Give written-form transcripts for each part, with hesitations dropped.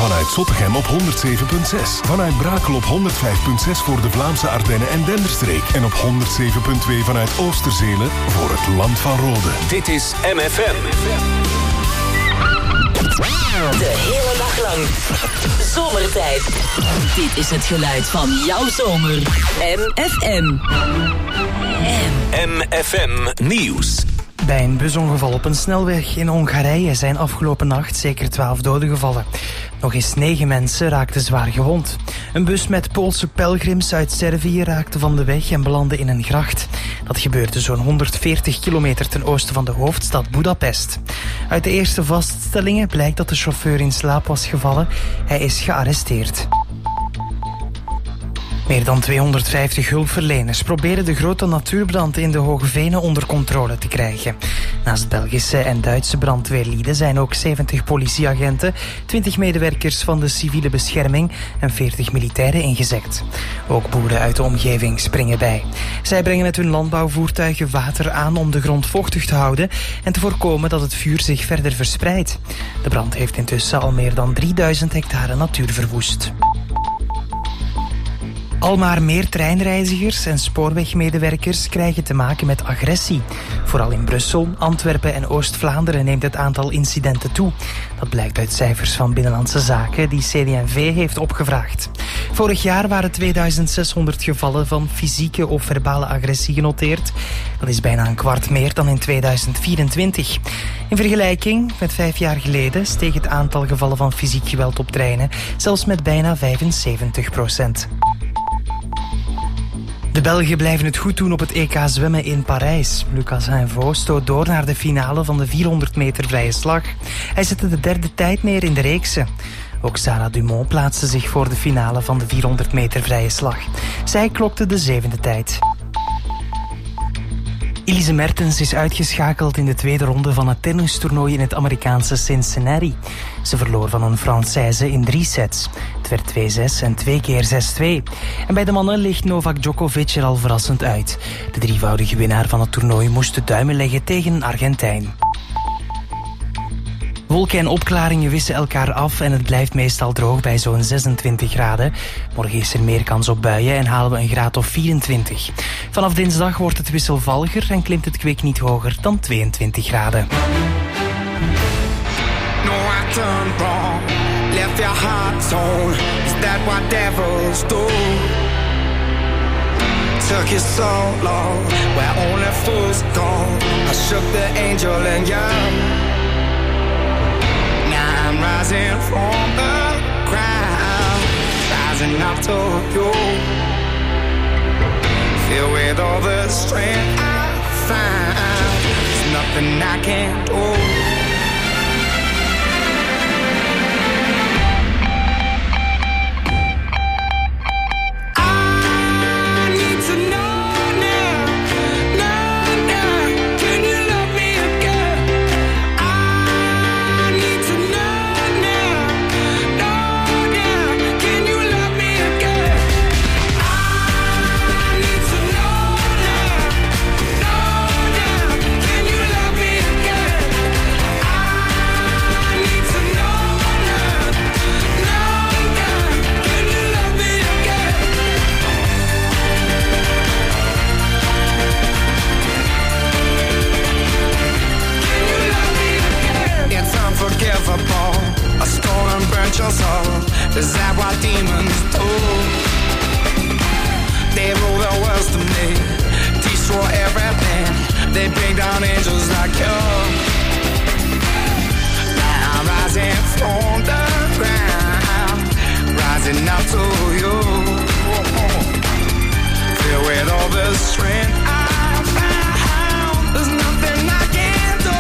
Vanuit Zottegem op 107.6. Vanuit Brakel op 105.6 voor de Vlaamse Ardennen en Denderstreek. En op 107.2 vanuit Oosterzelen voor het Land van Rode. Dit is MFM. De hele dag lang. Zomertijd. Dit is het geluid van jouw zomer. MFM. MFM Nieuws. Bij een busongeval op een snelweg in Hongarije zijn afgelopen nacht zeker 12 doden gevallen. Nog eens 9 mensen raakten zwaar gewond. Een bus met Poolse pelgrims uit Servië raakte van de weg en belandde in een gracht. Dat gebeurde zo'n 140 kilometer ten oosten van de hoofdstad Budapest. Uit de eerste vaststellingen blijkt dat de chauffeur in slaap was gevallen. Hij is gearresteerd. Meer dan 250 hulpverleners proberen de grote natuurbrand in de Hoge Venen onder controle te krijgen. Naast Belgische en Duitse brandweerlieden zijn ook 70 politieagenten, 20 medewerkers van de civiele bescherming en 40 militairen ingezet. Ook boeren uit de omgeving springen bij. Zij brengen met hun landbouwvoertuigen water aan om de grond vochtig te houden en te voorkomen dat het vuur zich verder verspreidt. De brand heeft intussen al meer dan 3000 hectare natuur verwoest. Al maar meer treinreizigers en spoorwegmedewerkers krijgen te maken met agressie. Vooral in Brussel, Antwerpen en Oost-Vlaanderen neemt het aantal incidenten toe. Dat blijkt uit cijfers van Binnenlandse Zaken die CD&V heeft opgevraagd. Vorig jaar waren 2600 gevallen van fysieke of verbale agressie genoteerd. Dat is bijna een kwart meer dan in 2024. In vergelijking met 5 jaar geleden steeg het aantal gevallen van fysiek geweld op treinen zelfs met bijna 75%. De Belgen blijven het goed doen op het EK zwemmen in Parijs. Lucas Heinvaux stoot door naar de finale van de 400 meter vrije slag. Hij zette de 3e tijd neer in de reeksen. Ook Sarah Dumont plaatste zich voor de finale van de 400 meter vrije slag. Zij klokte de 7e tijd. Elise Mertens is uitgeschakeld in de tweede ronde van het tennistoernooi in het Amerikaanse Cincinnati. Ze verloor van een Française in 3 sets. Het werd 2-6 en 2 keer 6-2. En bij de mannen ligt Novak Djokovic er al verrassend uit. De drievoudige winnaar van het toernooi moest de duimen leggen tegen een Argentijn. Wolken en opklaringen wissen elkaar af en het blijft meestal droog bij zo'n 26 graden. Morgen is er meer kans op buien en halen we een graad of 24. Vanaf dinsdag wordt het wisselvalliger en klimt het kwik niet hoger dan 22 graden. No, I turned wrong, left your heart torn. Is that what devils do? Took you so long, where only fools go. I shook the angel and young. I'm rising from the ground, rising up to you. Filled with all the strength I find, there's nothing I can't do. A stone and burnt your soul. Is that what demons do? They rule the world to me, destroy everything. They bring down angels like you. Now I'm rising from the ground, rising up to you. Filled with all the strength I found, there's nothing I can't do.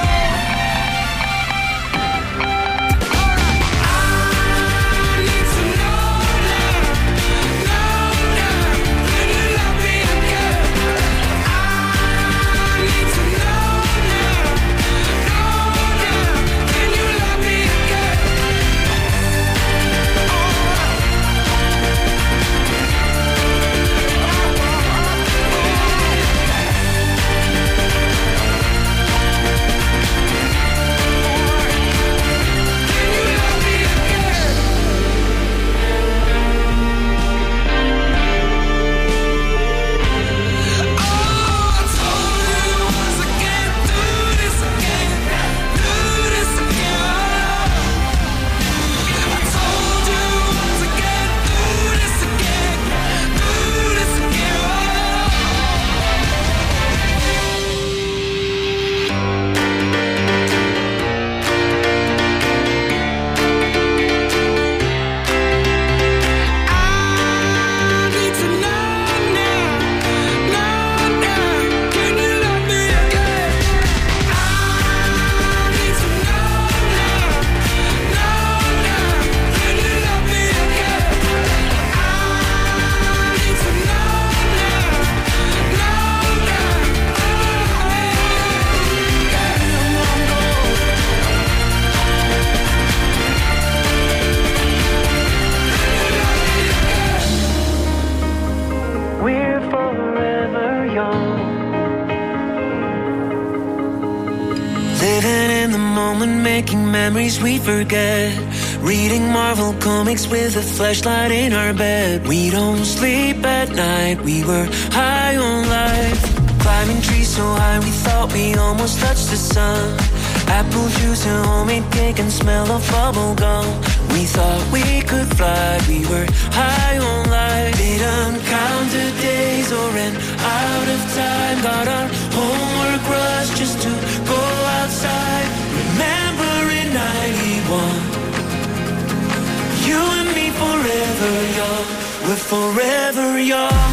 making memories we forget. Reading Marvel comics with a flashlight in our bed. We don't sleep at night, we were high on life. Climbing trees so high we thought we almost touched the sun. Apple juice and homemade cake and smell of bubble gum. We thought we could fly, we were high on life. Didn't count the days or ran out of time. Got our homework rush just to go outside. Remember in 91, you and me forever young. We're forever young.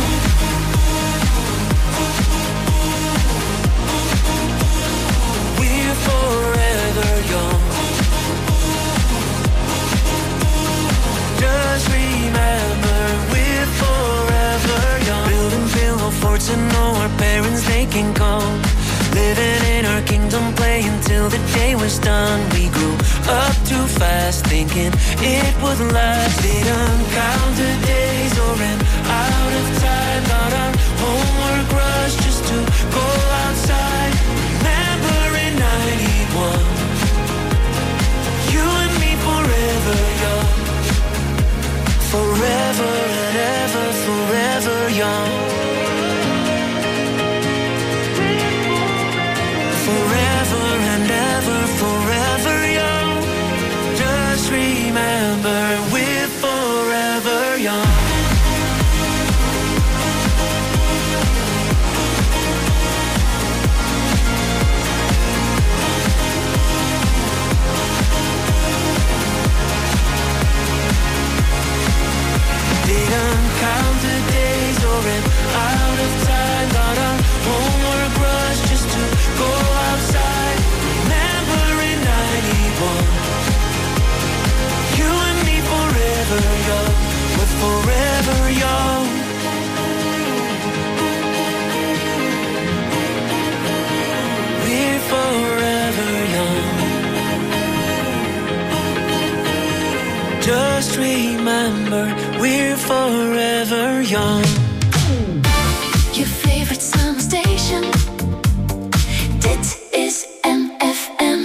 We're forever young. Just remember, we're forever young. Building pillow forts and know our parents, they can come. Living in our kingdom, playing till the day was done. We grew up too fast, thinking it would last. Didn't count the days or ran out of time. Got our homework rush just to go outside. Remember in 91, you and me forever young. Forever and ever, forever young. Forever and ever, forever young. Just remember, we're forever young. Didn't count the days or ran out of time. Got our homework rush just to go outside. Remember in 91, you and me forever young. We're forever young. We're forever young. Just remember, we're forever young. Your favorite summer station. Dit is MFM.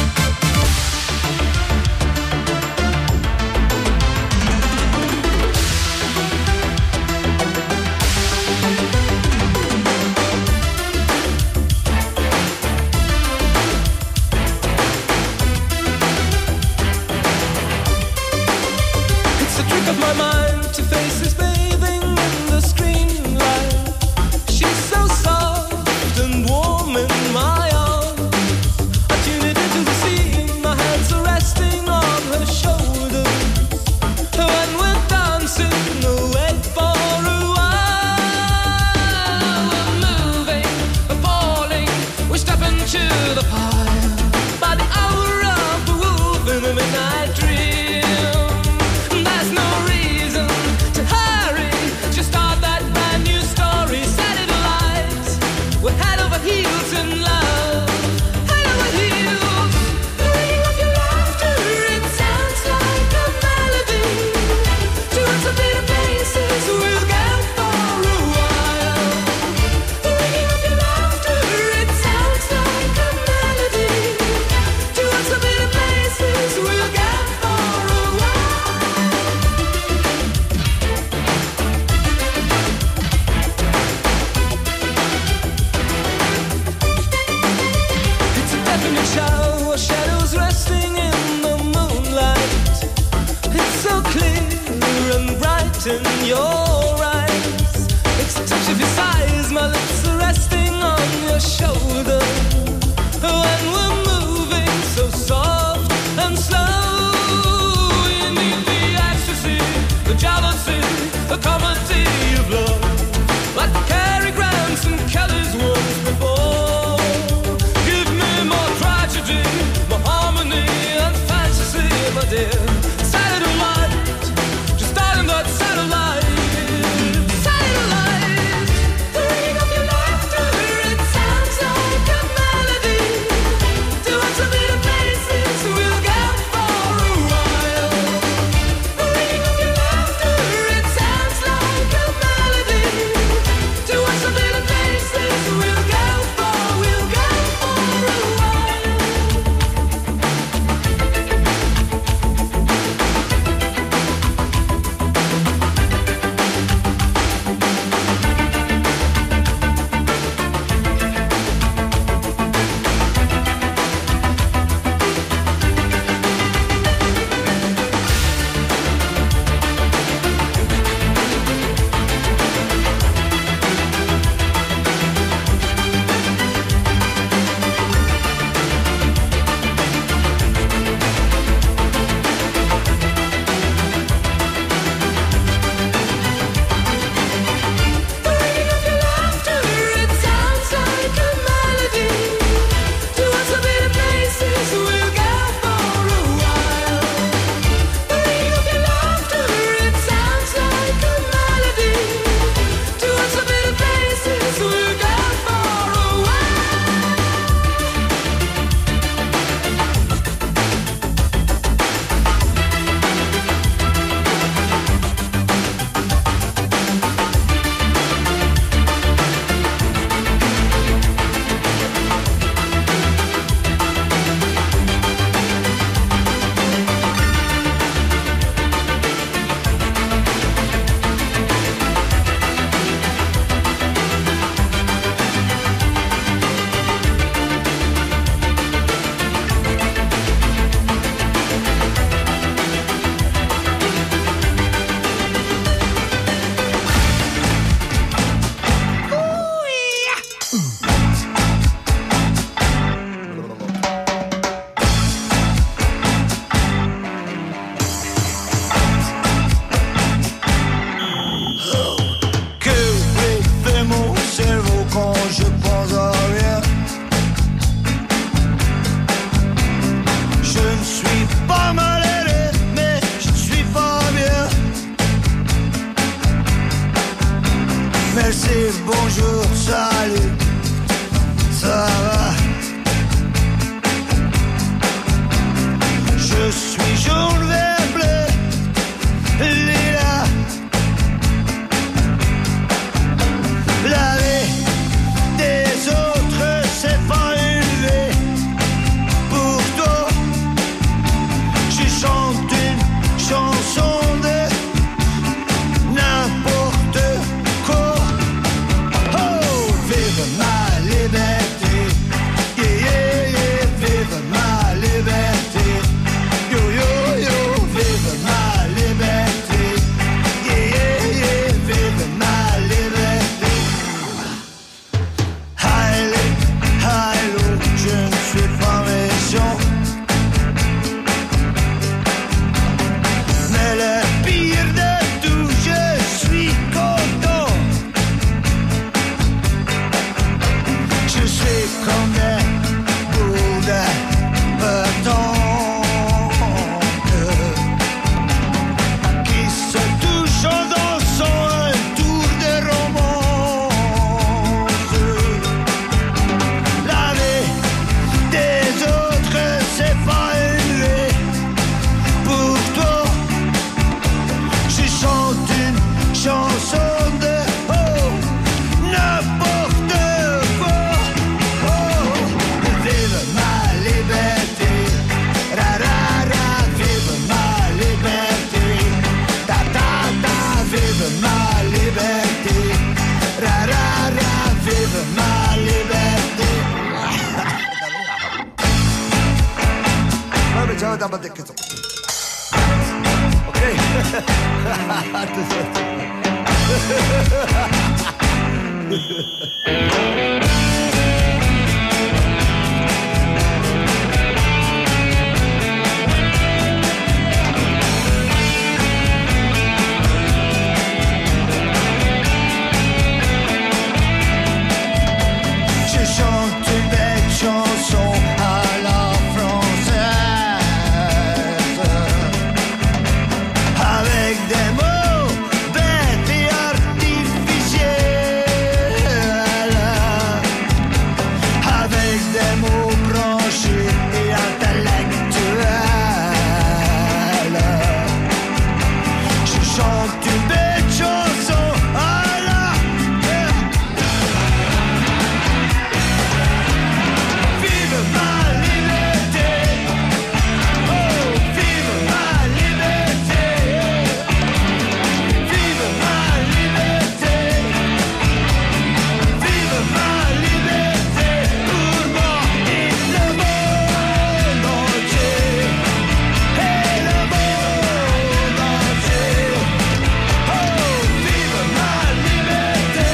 It's a trick of my mind to face this bathing in the screen light. She's so soft and warm in my arms. I tune it into the scene, my hands are resting on her shoulders. When we're dancing away for a while, we're moving, we're falling, we're stepping to the fire. By the hour of the wolf in the midnight dream, there's no reason to hurry. Just start that brand new story, set it alight. We're head over heels in love, head over heels. The ringing of your laughter, it sounds like a melody. Doing some beat of faces, we'll go for a while. The ringing of your laughter, it sounds like a melody. Doing some beat of faces, we'll go for a while. It's a definite shower, shadows resting in the moonlight. It's so clear and bright in your eyes. It's the touch of your sighs, my lips are resting on your shoulder. When we're moving so soft and slow, you need the ecstasy, the jealousy, the comedy of love. Like Cary Grant's and Kelly's once before. Give me more tragedy, more harmony and fantasy, my dear. Satellite, just starting that satellite. bonjour, salut, ça va? Je suis jaune, vert, bleu, lilas. La vie des autres, c'est pas une vie. Pour toi, je chante une chanson de n'importe quoi. Oh, vive ma liberté, yeah, yeah, yeah, vive ma liberté. Yo, yo, yo, vive ma liberté, yeah, yeah, yeah, vive ma liberté. Allez, allô, je ne suis pas méchant, mais le pire de tout, je suis content. Je suis comme des bouts de qui se touchent en dansant un tour de romance. La vie des autres, c'est pas une vie. Pour toi, je chante une chanson de oh, n'importe quoi. Oh, vive ma liberté, ra ra ra, vive ma liberté, ta ta ta, vive ma liberté, ra ra ra, vive ma liberté. Vabbè, ciao da battecchio. Ok. Je chante une belle chanson à la française, avec des mots bêtes et artificiels, avec des mots branchés et intellectuels. Je chante une belle chanson à la vive ma liberté, oh, vive ma liberté, vive ma liberté, vive ma liberté, pour moi et le monde entier, et le monde entier, oh, vive ma liberté,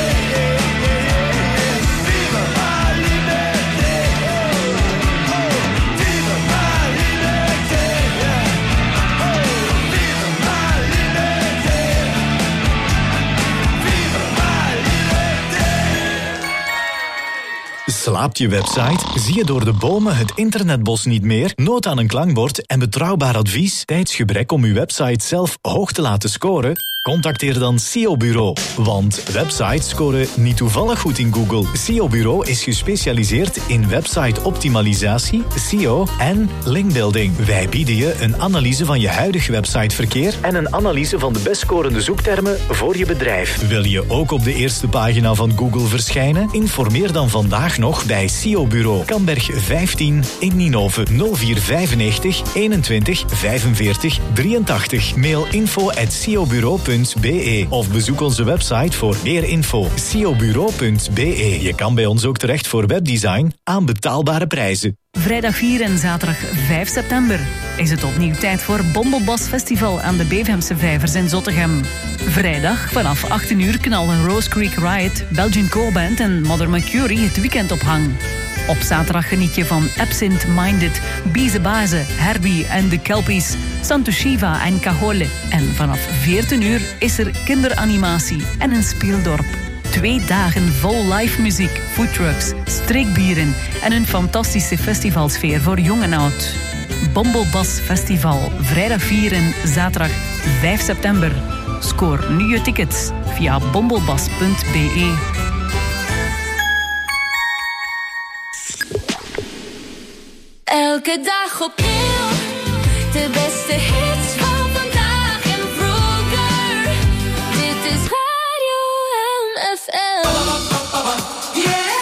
vive ma liberté, oh, vive ma liberté, oh, vive ma liberté, vive ma liberté. Slaapt je website? Zie je door de bomen het internetbos niet meer? Nood aan een klankbord en betrouwbaar advies? Tijdsgebrek om uw website zelf hoog te laten scoren? Contacteer dan SEO Bureau. Want websites scoren niet toevallig goed in Google. SEO Bureau is gespecialiseerd in website-optimalisatie, SEO en linkbuilding. Wij bieden je een analyse van je huidige websiteverkeer en een analyse van de best scorende zoektermen voor je bedrijf. Wil je ook op de eerste pagina van Google verschijnen? Informeer dan vandaag nog bij SEO Bureau. Kamberg 15 in Ninove 0495 21 45 83. Mail info@seobureau.be of bezoek onze website voor meer info. seobureau.be. Je kan bij ons ook terecht voor webdesign aan betaalbare prijzen. Vrijdag 4 en zaterdag 5 september is het opnieuw tijd voor Bombelbas Festival aan de Bevemse Vijvers in Zottegem. Vrijdag vanaf 18 uur knallen Rose Creek Riot, Belgian Core-band en Mother Mercury het weekend op hang. Op zaterdag geniet je van Absent Minded, Bize Baze, Herbie en de Kelpies, Santo Shiva en Cajole. En vanaf 14 uur is er kinderanimatie en een speeldorp. 2 dagen vol live muziek, foodtrucks, streekbieren en een fantastische festivalsfeer voor jong en oud. Bombelbas Festival, vrijdag 4 en zaterdag 5 september. Scoor nu je tickets via bombelbas.be. Elke dag opnieuw, de beste hits van vandaag en vroeger. Dit is Radio MFM. Yeah.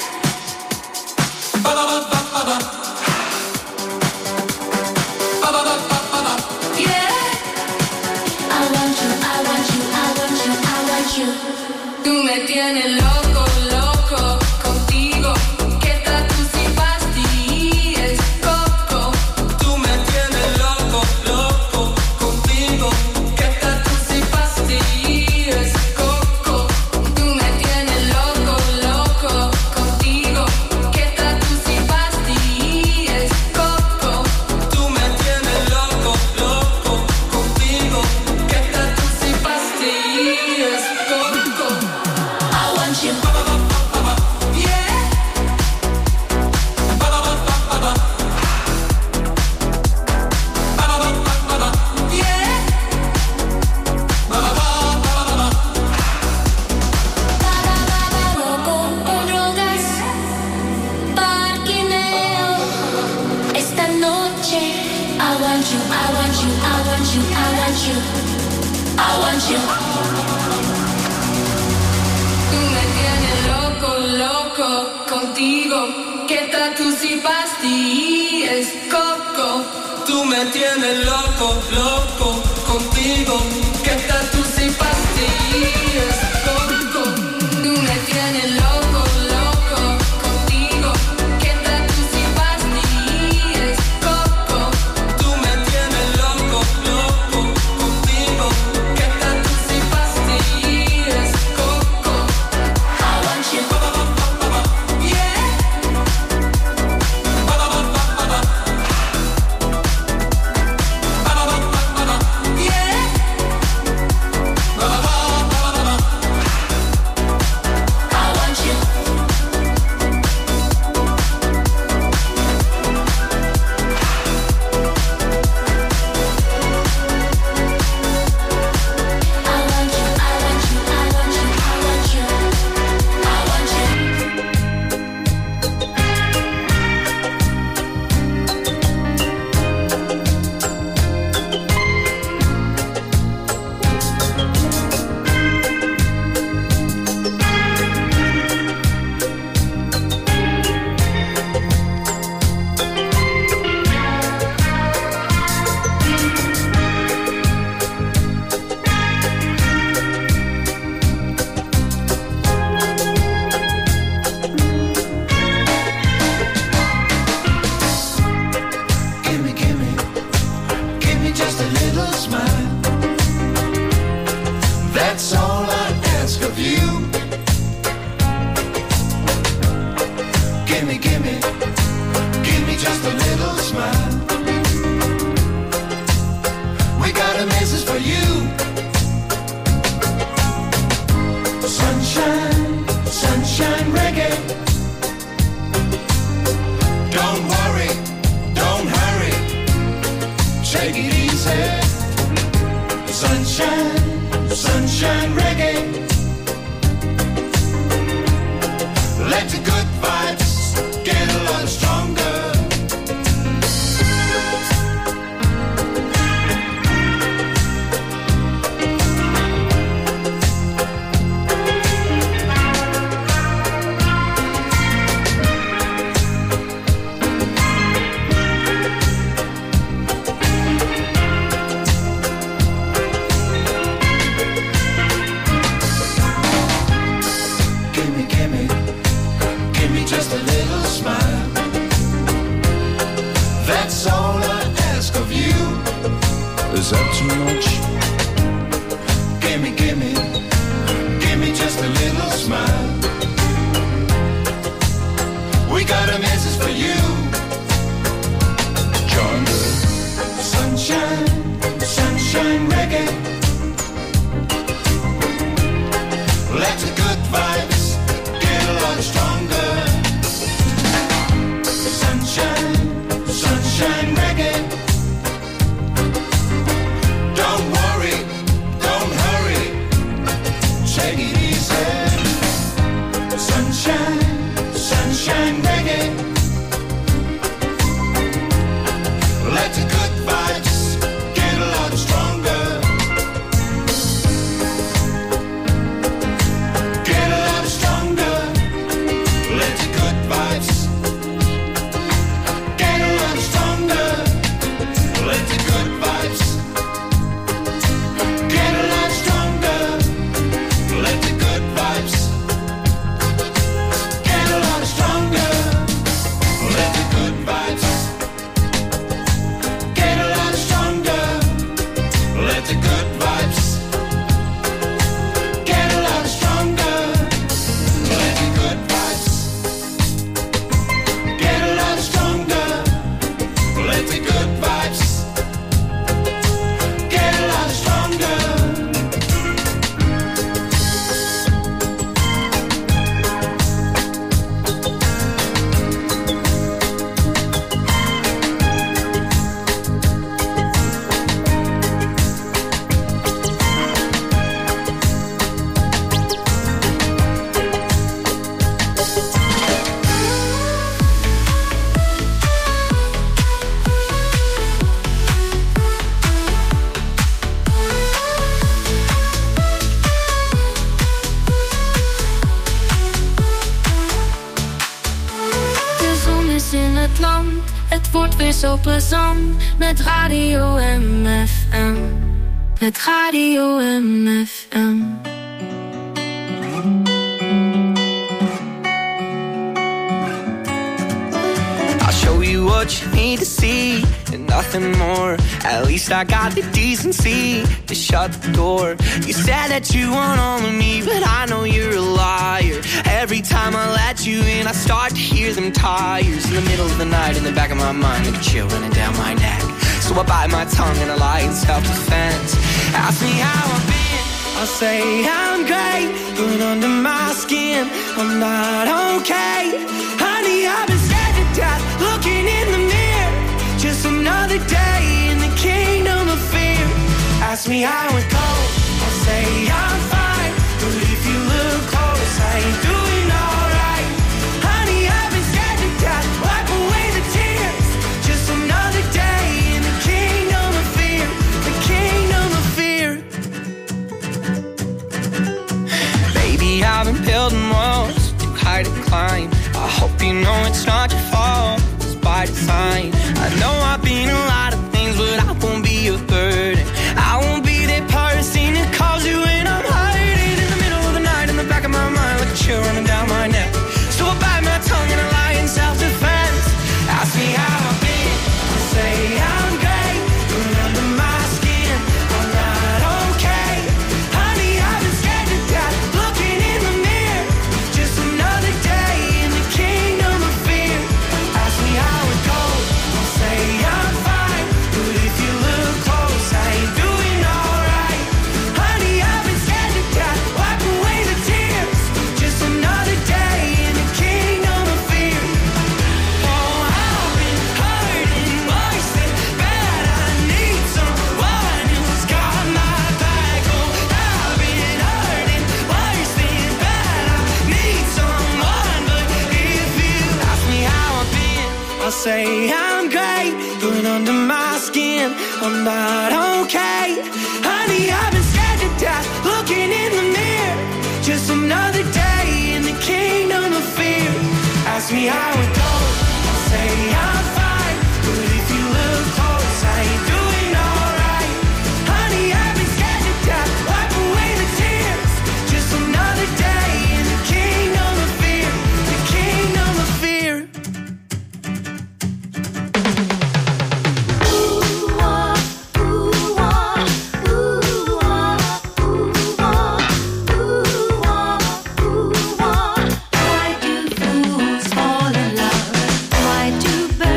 I want you, I want you, I want you, I want you. Tú me tienes loco, loco contigo. Que tú si fastidies, coco. Tú me tienes loco, loco contigo. Que tú si fastidies, coco. Tú me tienes loco, loco contigo. Que tú si fastidies, coco. Tú me tienes loco, loco contigo. Que tú si fastidies, coco. I want you. Loco con drogas, parquineo. Esta noche, I want you, I want you, I want you, I want you, I want you. Tú me tienes loco, loco contigo. Que tú si fastidies, coco. Tú me tienes loco, loco contigo. Que tú si fastidies, coco. Tú me tienes loco, loco contigo. Que tú si fastidies, coco. Tú me tienes loco, loco contigo. Que tú si fastidies, coco. I want you. let the good vibes get a lot stronger. Let the good vibes get a lot stronger. Let the good vibes get a lot stronger. Het wordt weer zo plezant met Radio MFM. Met Radio MFM. I'll show you what you need to see and nothing more. At least I got the decency to shut the door. You said that you want all of me, but I know you're a liar. Every time I let you in, I start to hear them tires in the middle of the night in the back of my mind, like a chill running down my neck. So I bite my tongue and I lie in self-defense. Ask me how I've been, I'll say I'm great, but under my skin I'm not okay. Honey, I've been scared to death, looking in the mirror. Just another day in the kingdom of fear. Ask me how it goes, I'll say I'm fine, but if you look close, I ain't doing alright. Honey, I've been scared to death, wipe away the tears. Just another day in the kingdom of fear. The kingdom of fear. Baby, I've been building walls too high to climb. I hope you know it's not your fault, it's by design. I know I've been a lot of things, but I won't be a burden. I won't be that person who calls you when I'm hiding in the middle of the night in the back of my mind, like a chill running down my neck. So I bite my tongue and I lie in self-defense. Ask me how I've been, I say I'm great, but under my skin I'm not okay. Honey, I've been scared to death, looking in the mirror. Just another day in the kingdom of fear. Ask me how it goes, I'll say I'm fine, but if you look close, I ain't doing alright. Honey, I've been scared to death, wipe away the tears. Just another day in the kingdom of fear. Oh, I've been hurting worse than bad. I need someone who's got my back. Oh, I've been hurting worse than bad. I need someone, but if you ask me how I've been, I'll say I'm great, but under my skin I'm not okay. Honey, I've been scared to death, looking in the mirror. Just another day in the kingdom of fear. Ask me how it goes, I'll say I'm fine, but if you look close, I ain't doing alright. Honey, I've been scared to death, wipe away the tears. Just another day in the kingdom of fear. The kingdom of fear. Why do fools fall in love? Why do birds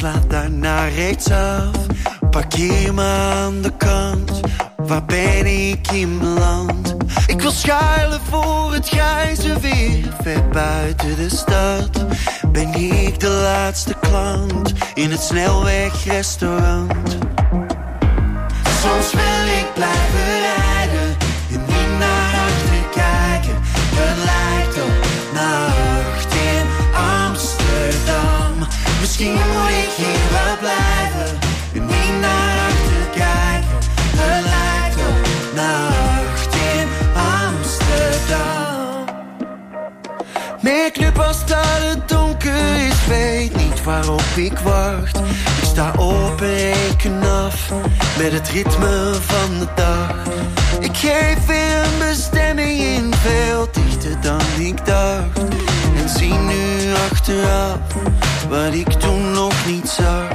sla daarna rechtsaf. Parkeer me aan de kant, waar ben ik in beland? Ik wil schuilen voor het grijze weer, ver buiten de stad. Ben ik de laatste klant in het snelwegrestaurant? Soms wil ik blijven rijden en niet naar achter kijken. Het lijkt op nacht in Amsterdam. Misschien moet ik hier wel blijven en niet naar achter kijken. Het lijkt op nacht in Amsterdam. Meer club als dat het donker is, weet niet waarop ik wacht. Ik sta op en reken af met het ritme van de dag. Ik geef weer een bestemming in, veel dichter dan ik dacht. En zie nu achteraf wat ik toen nog niet zag.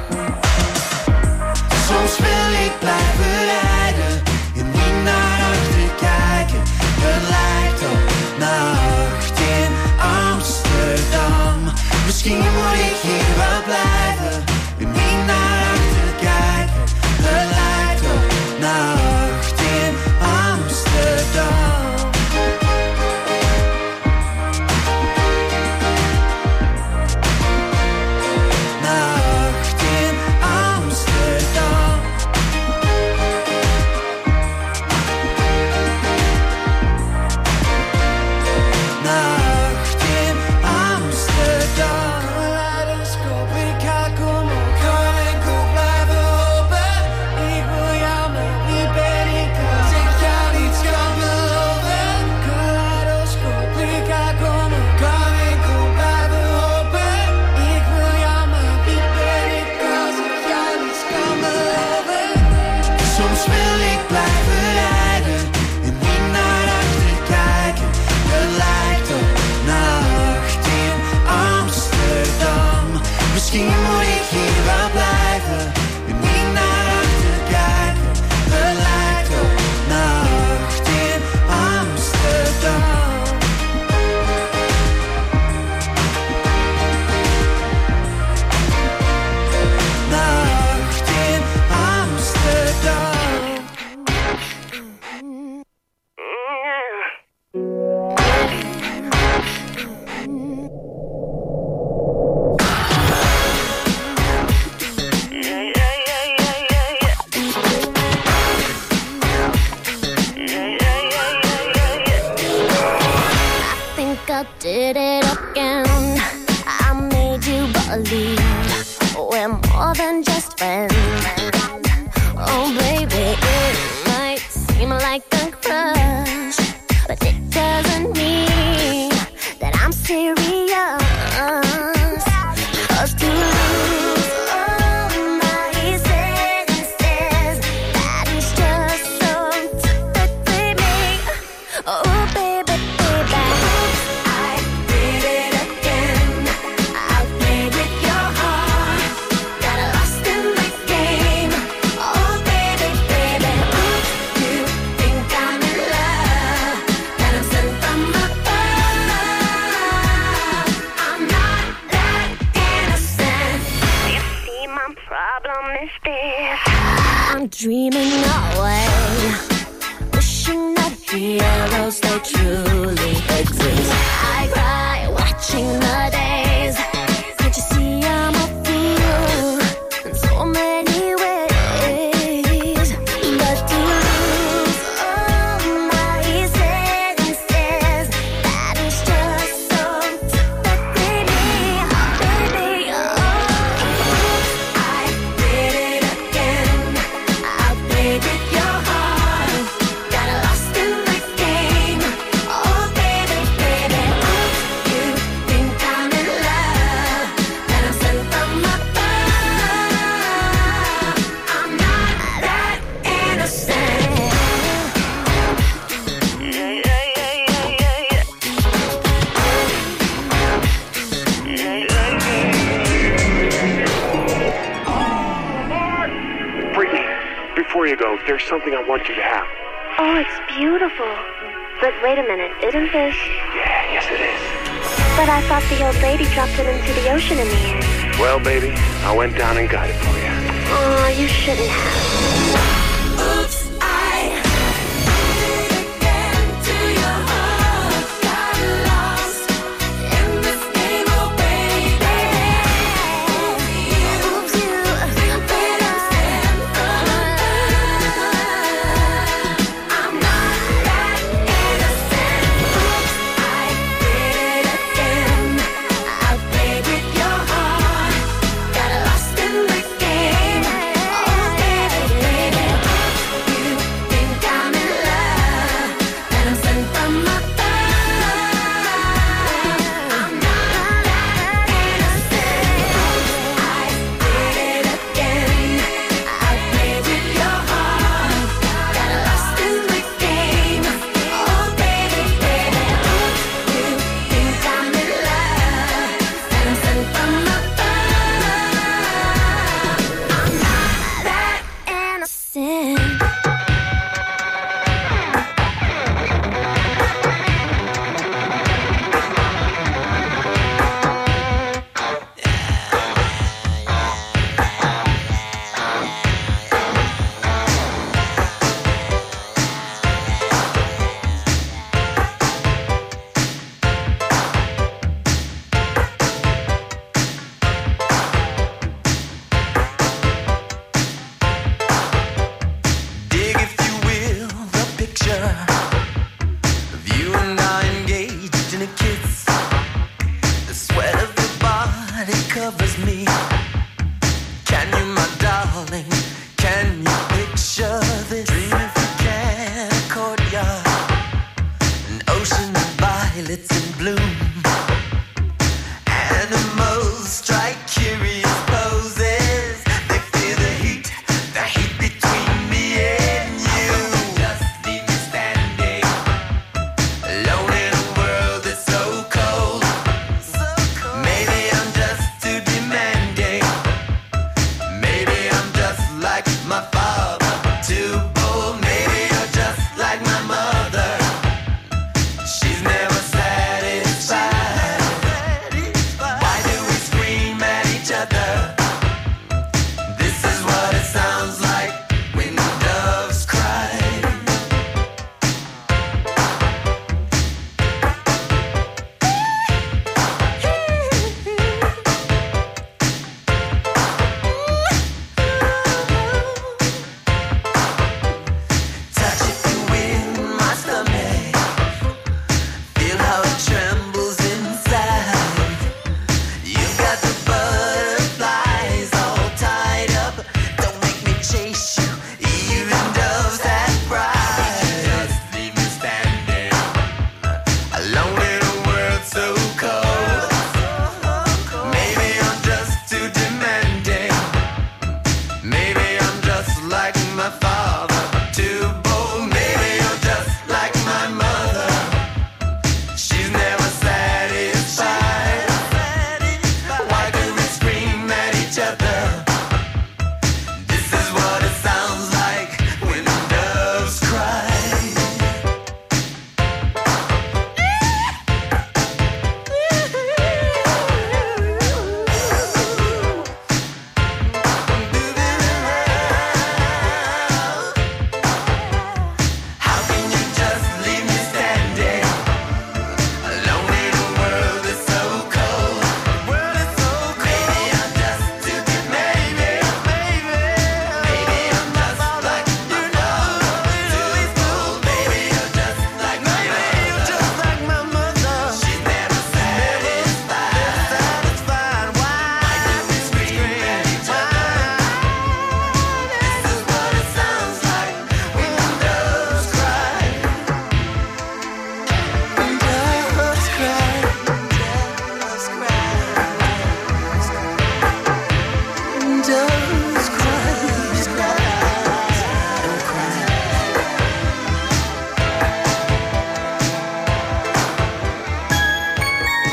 Soms wil ik blijven rijden en niet naar achter kijken. Het lijkt op nacht in Amsterdam. Misschien moet ik hier wel blijven en niet naar achter kijken. Het lijkt op nacht in Amsterdam. Nacht in Amsterdam. Nacht in Amsterdam. Kaleidoscoop, ik ga komen. Kan ik ook blijven hopen? Ik wil jou, maar wie ben ik als ik jou niets kan beloven? Kaleidoscoop, ik ga komen. Kan ik ook blijven hopen? Ik wil jou, maar wie ben ik als ik jou niets kan beloven? Soms wil ik blijven rijden en niet naar achter kijken. Het lijkt op nacht in Amsterdam. Misschien moet ik hier wel blijven en niet naar achter kijken. Het lijkt op nacht in Amsterdam. Nacht in Amsterdam. Think I did it again. I made you believe we're more than just friends. Oh, baby, it might seem like a crush, but it doesn't mean that I'm serious. 'Cause to lose all my senses, that is just so typically me. Oh, baby, baby. I did it again. I played with your heart, got lost in the game. Oh, baby, baby. You think I'm in love, that I'm sent from above. I'm not that innocent. You see, my problem is this: I'm dreaming away, wishing that heroes they truly exist. I cry watching the days. Can't you see I'm a fool in so many ways? But to lose all my senses, that is just so typically me, baby. Oh, I did it again. I played with your heart, got lost in the game. Oh, baby, baby. You think I'm in love, that I'm sent from above. I'm not that innocent. Brittany, before you go, there's something I want you to have. Oh, it's beautiful. But wait a minute, isn't this? Yeah, yes it is. But I thought the old lady dropped it into the ocean in the end. Well, baby, I went down and got it for you. Oh, you shouldn't have. Oops, I did it again to your heart. Got lost in this game, oh baby. Oops, you better stand from I'm not that innocent. Oops, I did it again. I played with your heart. Got lost in the game. Oh baby, baby. You think I'm in love, and I'm sent from above. I'm not that innocent. I did it again. I played with your heart. Got lost in the game. Oh baby, baby. You think I'm in love, and I'm sent from above. I'm not that innocent. Dig, if you will, the picture of you and I engaged in a kiss. The sweat of your body covers me. Can you, my darling, can you picture this? Dream if you can, a courtyard, an ocean of violets in bloom. Animals strike curious poses. They feel the heat between me and you. Just leave me standing alone in a world that's so cold. Maybe I'm just too demanding. Maybe I'm just like my father, too bold. Maybe you're just like my mother. She's never satisfied. Why do we scream at each other? This is what it sounds like when doves cry. Touch, if you will, my stomach. Feel how it trembles inside. You've got the butterflies all tied up. Don't make me chase you, even doves have pride. Just leave me standing alone in a world so cold. Maybe I'm just too demanding. Maybe I'm just like my father, too bold. Maybe you're just like my mother. She's never satisfied. Why do we scream at each other? This is what it sounds like when doves cry. How can you just leave me standing alone in a world that's so cold? Maybe I'm just too demanding. Maybe I'm just like my father, too bold. Maybe you're just like my mother. She's never satisfied. Why do we scream at each other? This is what it sounds like when doves cry. Doves cry. Doves cry. Doves cry. Don't cry.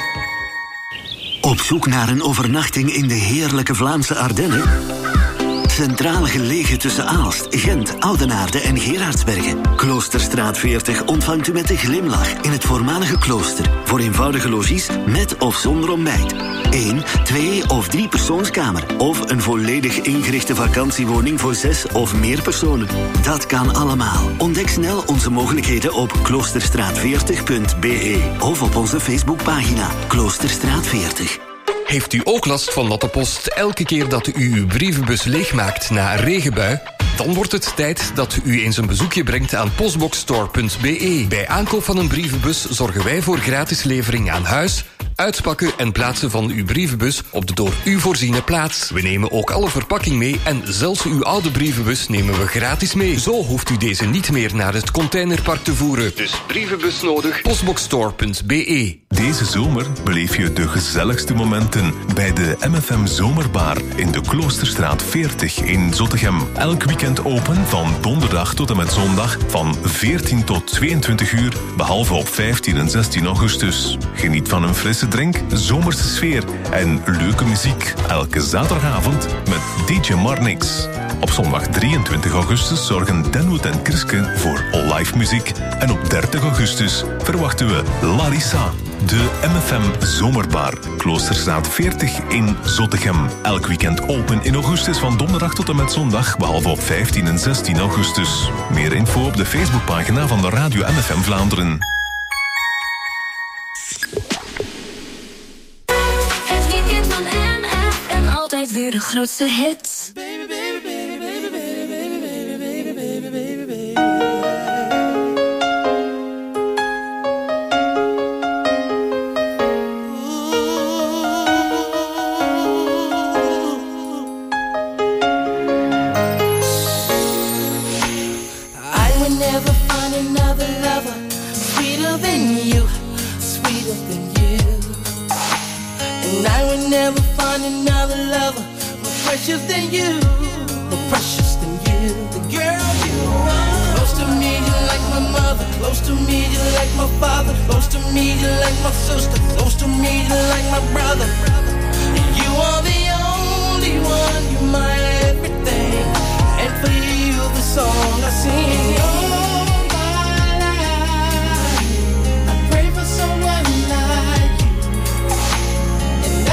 Op zoek naar een overnachting in de heerlijke Vlaamse Ardennen? Centraal gelegen tussen Aalst, Gent, Oudenaarde en Gerardsbergen. Kloosterstraat 40 ontvangt u met een glimlach in het voormalige klooster. Voor eenvoudige logies met of zonder ontbijt. 1, 2 of 3 persoonskamer. Of een volledig ingerichte vakantiewoning voor 6 of meer personen. Dat kan allemaal. Ontdek snel onze mogelijkheden op kloosterstraat40.be of op onze Facebookpagina Kloosterstraat 40. Heeft u ook last van natte post elke keer dat u uw brievenbus leegmaakt na een regenbui? Dan wordt het tijd dat u eens een bezoekje brengt aan postboxstore.be. Bij aankoop van een brievenbus zorgen wij voor gratis levering aan huis, uitpakken en plaatsen van uw brievenbus op de door u voorziene plaats. We nemen ook alle verpakking mee en zelfs uw oude brievenbus nemen we gratis mee. Zo hoeft u deze niet meer naar het containerpark te voeren. Dus brievenbus nodig, postboxstore.be. Deze zomer beleef je de gezelligste momenten bij de MFM Zomerbar in de Kloosterstraat 40 in Zottegem. Elk weekend open van donderdag tot en met zondag van 14 tot 22 uur, behalve op 15 en 16 augustus. Geniet van een frisse drink, zomerse sfeer en leuke muziek. Elke zaterdagavond met DJ Marnix. Op zondag 23 augustus zorgen Denwood en Kriske voor live muziek. En op 30 augustus verwachten we Larissa. De MFM Zomerbar, Kloosterstraat 40 in Zottegem. Elk weekend open in augustus van donderdag tot en met zondag, behalve op 15 en 16 augustus. Meer info op de Facebookpagina van de Radio MFM Vlaanderen. Het weekend van MFM, altijd weer de grootste hits. Never find another lover more precious than you, more precious than you, the girl you are. Close to me, you like my mother. Close to me, you like my father. Close to me, you like my sister. Close to me, you like my brother. You are the only one, you're my everything. And for you, the song I sing. All my life, I pray for someone like you. And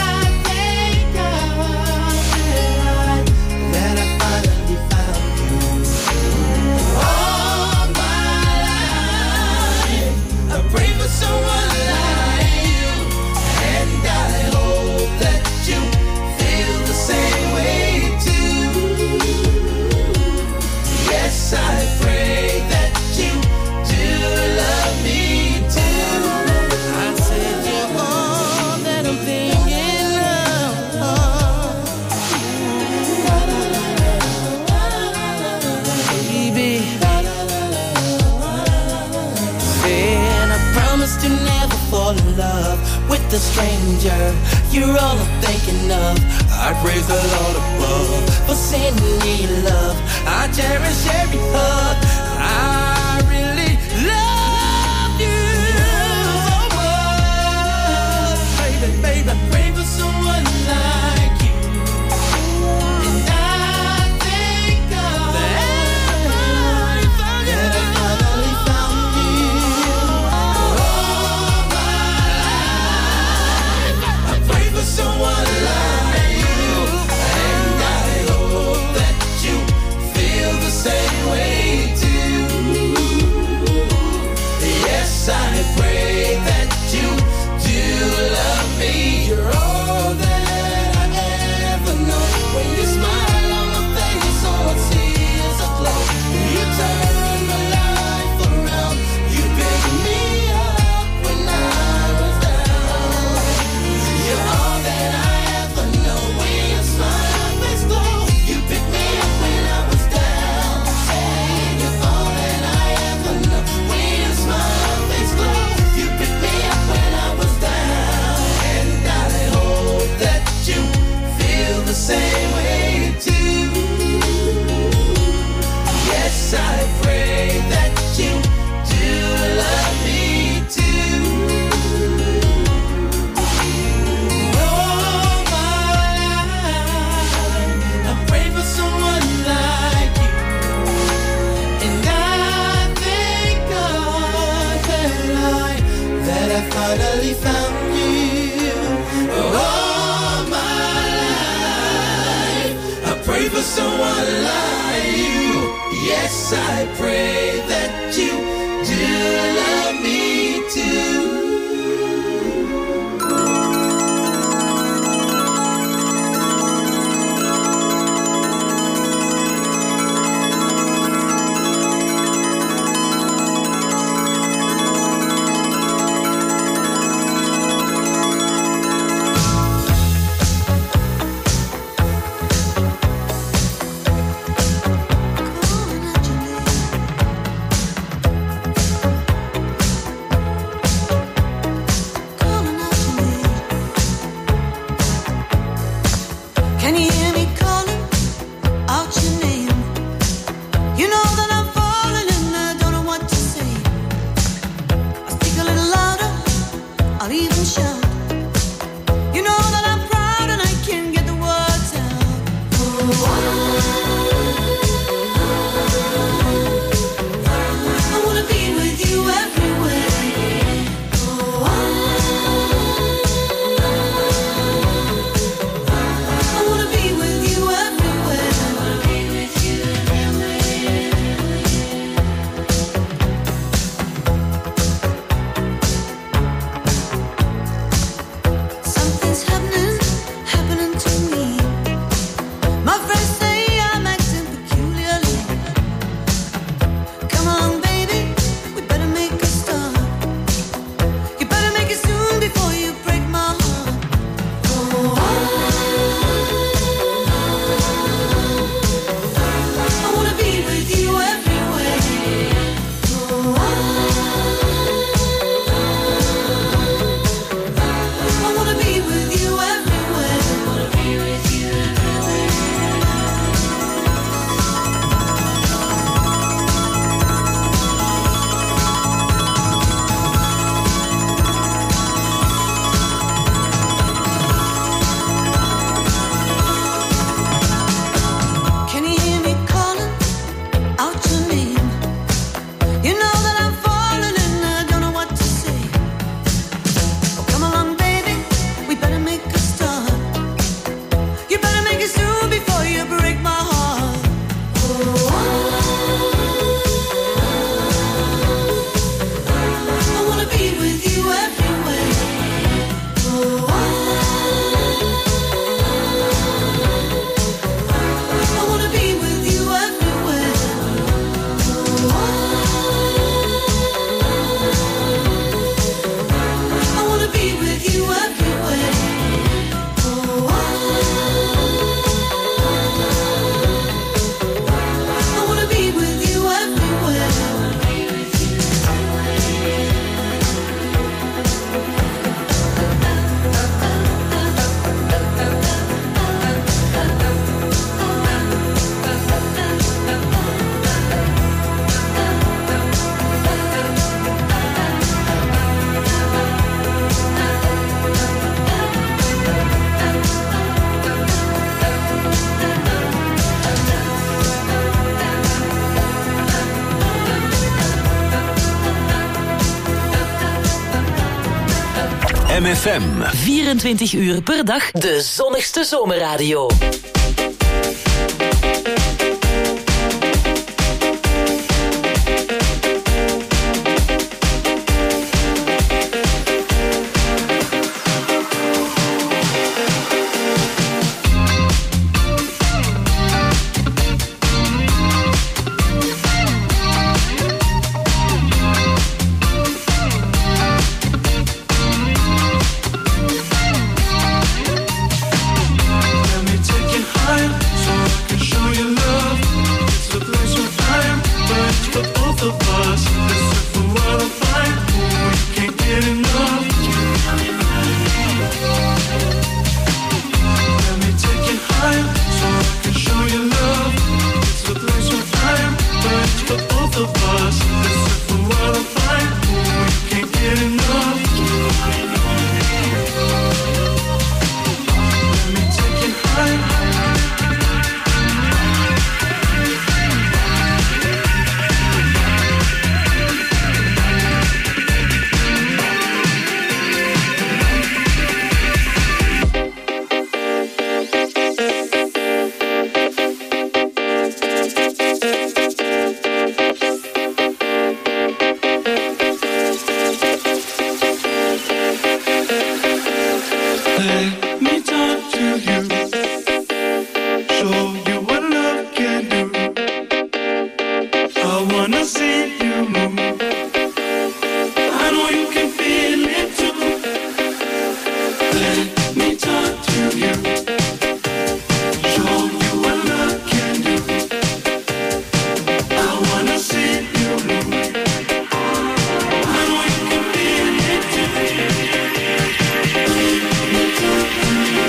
that I finally found you. All my life, I pray for someone like you, and I hope that you feel the same way too. Yes, I pray that you do love me too. I said you're all that I'm thinking of. To never fall in love with a stranger. You're all I'm thinking of. I praise the Lord above for sending me love. I cherish every hug. I really love you so much. Baby, baby, I pray for someone like you. And I thank God that I finally found you. Someone like you, and I hope that you feel the same way too. someone like you. Yes, I pray that you do love me too. Can you hear me calling out your name? You know that I'm falling and I don't know what to say. I'll speak a little louder, I'll even shout. You know that I'm proud and I can't get the words out. I wanna be with you everywhere. I wanna be with you everywhere. Something's happening to me. My friends say I'm acting peculiarly. Come on, baby, we better make a start. You better make it soon before you break my heart. I wanna be with you everywhere. I wanna be with you everywhere. Can you hear me calling out your name? You know that I'm falling and I don't know what to say. Oh, come along, baby, we better make a start. You better make it soon before you break my heart. I wanna be with you everywhere. I wanna be with you everywhere. I wanna be with you everywhere. I wanna be with you everywhere. MFM. 24 uur per dag, de zonnigste zomerradio. Let me take you Let me talk to you, show you what love can do. I wanna see you move. I know you can feel it too. Let me talk to you, show you what love can do. I wanna see you move. I know you can feel it too. Let me talk to you.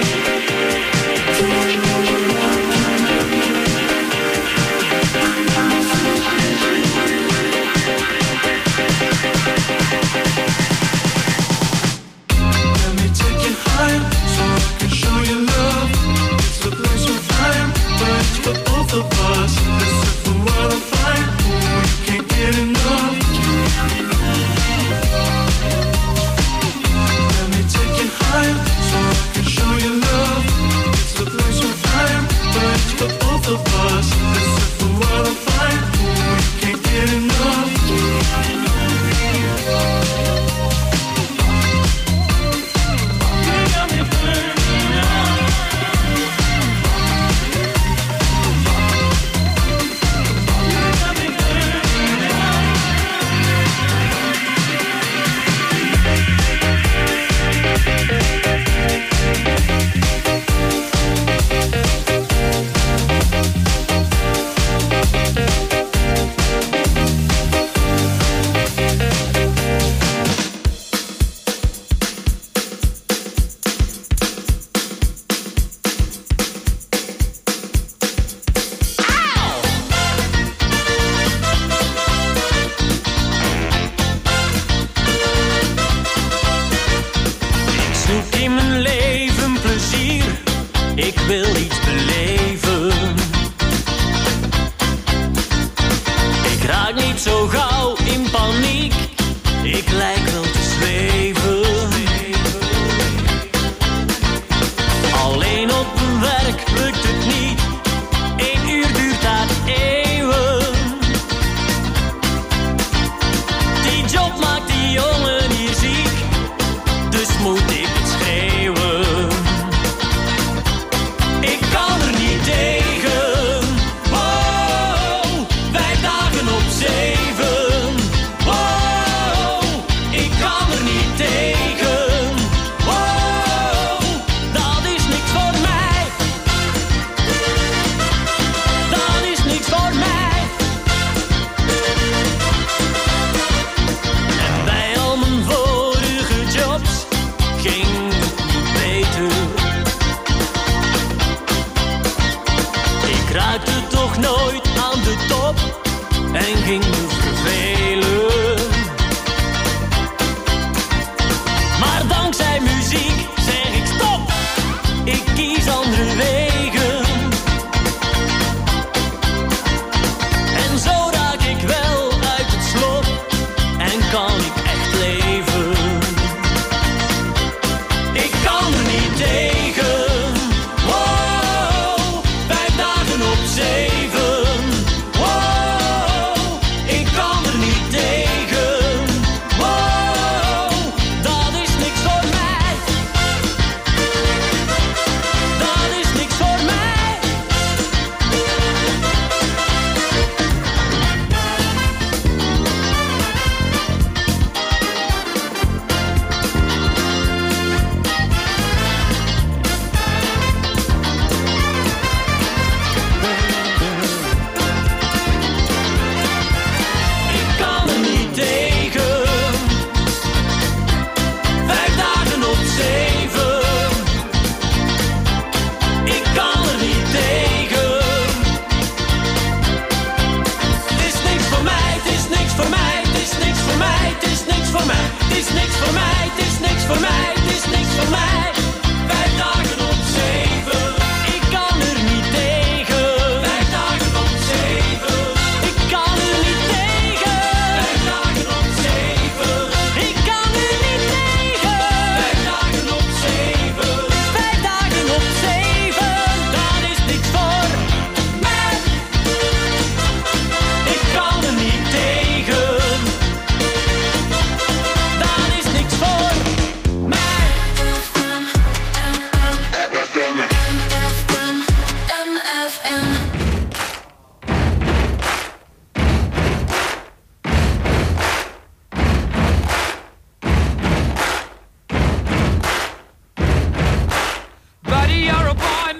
Let me take you higher, so I can show you love. It's the place we're flying, but it's for both of us. Listen for what I find, oh, you can't get enough. Let me take you higher, so I can show you love. It's the place we're flying, but it's for both of us. Listen for what I find, oh, you can't get enough. Zoek in mijn leven plezier, ik wil iets beleven. Ik raak niet zo gauw in paniek, ik lijk wel te zweven. Alleen op mijn werk lukt het niet, 1 uur duurt daar eeuwen. Die job maakt die jongen hier ziek, dus moet ik het schreeuwen. Ik kan er niet tegen. Wow, 5 dagen op 7. Wow, ik kan er niet tegen. Wow, dat is niks voor mij. Dat is niks voor mij. En bij al mijn vorige jobs ging het niet beter. Ik raakte toch nooit aan de top en ging me vervelen. Maar dankzij muziek zeg ik stop, ik kies andere wegen. En zo raak ik wel uit het slop en kan ik echt leven.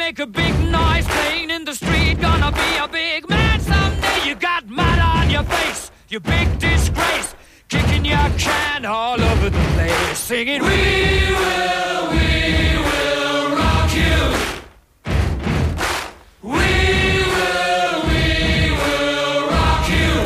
make a big noise playing in the street. Gonna be a big man someday. You got mud on your face, you big disgrace. Kicking your can all over the place, singing, we will rock you. We will rock you.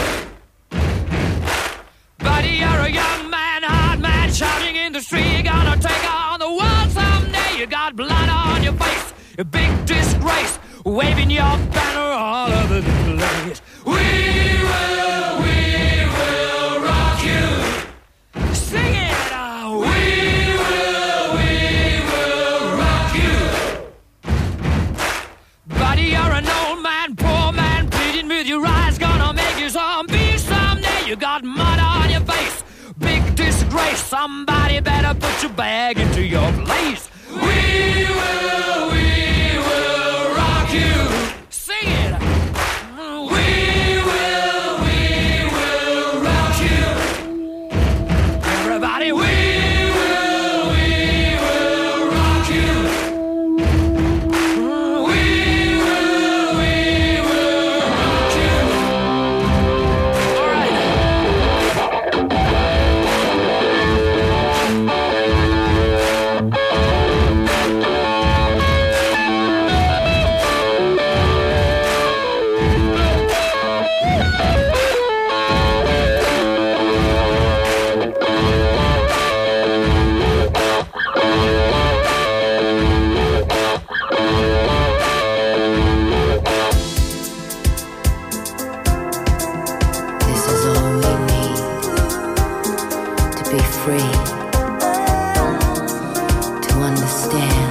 Buddy, you're a young man, hard man, shouting in the street. You're gonna take on the world someday. You got blood on your face, a big disgrace, waving your banner all over the place. We will rock you. Sing it! We will rock you. Buddy, you're an old man, poor man, pleading with your eyes. Gonna make you zombie someday. You got mud on your face, big disgrace. Somebody better put your bag into your place. We will rock you. Sing it! We will rock you. Everybody, we will rock you. We will rock you. All right. This is all we need to be free, to understand